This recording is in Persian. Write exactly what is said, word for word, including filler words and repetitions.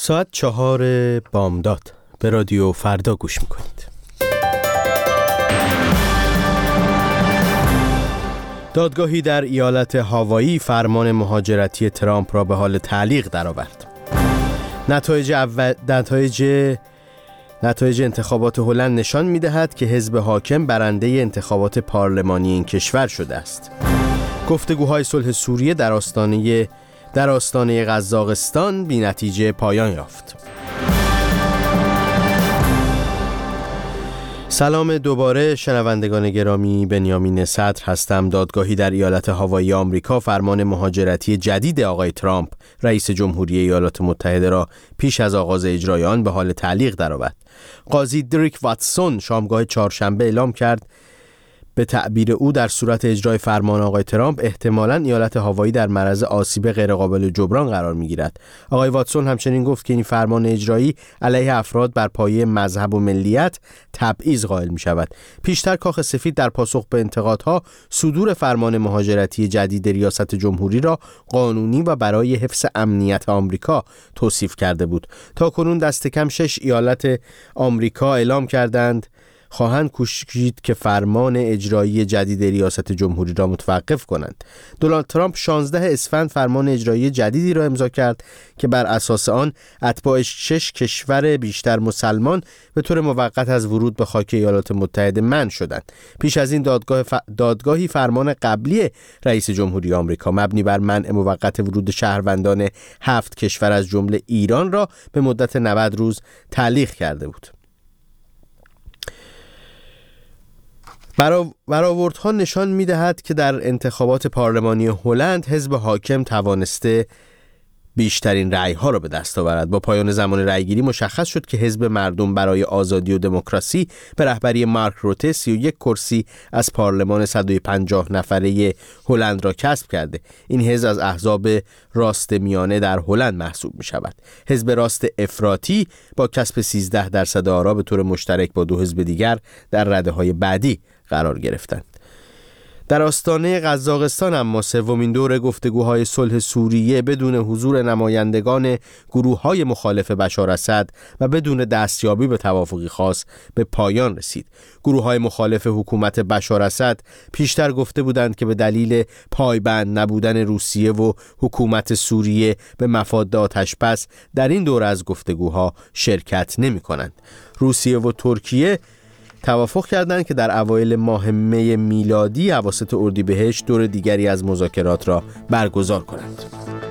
ساعت چهار بامداد به رادیو فردا گوش میکنید. دادگاهی در ایالت هاوایی فرمان مهاجرتی ترامپ را به حال تعلیق درآورد. نتایج اول... نتایج نتایج انتخابات هلند نشان می‌دهد که حزب حاکم برنده انتخابات پارلمانی این کشور شده است. گفتگوهای صلح سوریه در آستانه در آستانه قزاقستان بی نتیجه پایان یافت. سلام دوباره شنوندگان گرامی، بنیامین صدر هستم. دادگاهی در ایالت هاوایی آمریکا فرمان مهاجرتی جدید آقای ترامپ رئیس جمهوری ایالات متحده را پیش از آغاز اجرای آن به حال تعلیق درآورد. قاضی دریک واتسون شامگاه چهارشنبه اعلام کرد به تعبیر او در صورت اجرای فرمان آقای ترامپ احتمالاً ایالت هاوایی در معرض آسیب غیرقابل جبران قرار می‌گیرد. آقای واتسون همچنین گفت که این فرمان اجرایی علیه افراد بر پایه مذهب و ملیت تبعیض قائل می‌شود. پیشتر کاخ سفید در پاسخ به انتقادها صدور فرمان مهاجرتی جدید ریاست جمهوری را قانونی و برای حفظ امنیت آمریکا توصیف کرده بود. تاکنون دست کم شش ایالت آمریکا اعلام کردند خواهند کوشید که فرمان اجرایی جدید ریاست جمهوری را متوقف کنند. دونالد ترامپ شانزده اسفند فرمان اجرایی جدیدی را امضا کرد که بر اساس آن اتباع شش کشور بیشتر مسلمان به طور موقت از ورود به خاک ایالات متحده منع شدند. پیش از این دادگاه ف... دادگاهی فرمان قبلی رئیس جمهوری آمریکا مبنی بر منع موقت ورود شهروندان هفت کشور از جمله ایران را به مدت نود روز تعلیق کرده بود. برآوردها نشان می‌دهد که در انتخابات پارلمانی هلند حزب حاکم توانسته بیشترین رأی‌ها را به دست آورد. با پایان زمان رأیگیری مشخص شد که حزب مردم برای آزادی و دموکراسی به رهبری مارک روته سی و یک کرسی از پارلمان صد و پنجاه نفره هلند را کسب کرده. این حزب از احزاب راست میانه در هلند محسوب می‌شود. حزب راست افراطی با کسب سیزده درصد آرا به طور مشترک با دو حزب دیگر در رده‌های بعدی قرار گرفتند. در آستانه قزاقستان اما سومین دور گفتگوهای صلح سوریه بدون حضور نمایندگان گروه‌های مخالف بشار اسد و بدون دستیابی به توافقی خاص به پایان رسید. گروه‌های مخالف حکومت بشار اسد پیشتر گفته بودند که به دلیل پایبند نبودن روسیه و حکومت سوریه به مفاد آتش‌بس در این دوره از گفتگوها شرکت نمی‌کنند. روسیه و ترکیه توافق کردند که در اوایل ماه می میلادی اواسط اردیبهشت دور دیگری از مذاکرات را برگزار کنند.